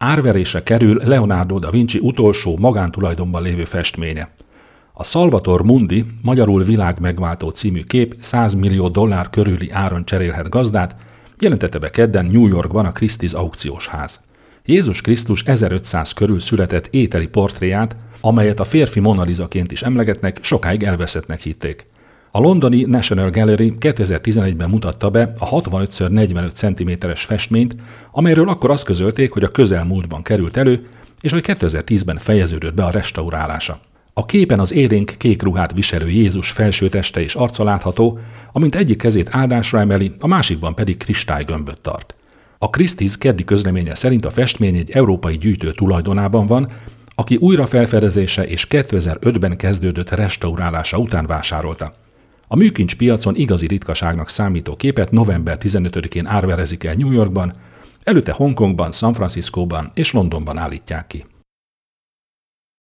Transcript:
Árverésre kerül Leonardo da Vinci utolsó magántulajdonban lévő festménye. A Salvator Mundi, magyarul Világ megváltó című kép $100 millió körüli áron cserélhet gazdát, jelentette be kedden New Yorkban a Christie's aukciós ház. Jézus Krisztus 1500 körül született ételi portréját, amelyet a férfi Mona Lisaként is emlegetnek, sokáig elveszettnek hitték. A londoni National Gallery 2011-ben mutatta be a 65x45 cm-es festményt, amelyről akkor azt közölték, hogy a közelmúltban került elő, és hogy 2010-ben fejeződött be a restaurálása. A képen az élénk kék ruhát viselő Jézus felső teste és arca látható, amint egyik kezét áldásra emeli, a másikban pedig kristálygömböt tart. A Christie's keddi közleménye szerint a festmény egy európai gyűjtő tulajdonában van, aki újrafelfedezése és 2005-ben kezdődött restaurálása után vásárolta. A műkincs piacon igazi ritkaságnak számító képet november 15-én árverezik el New Yorkban, előtte Hongkongban, San Franciscóban és Londonban állítják ki.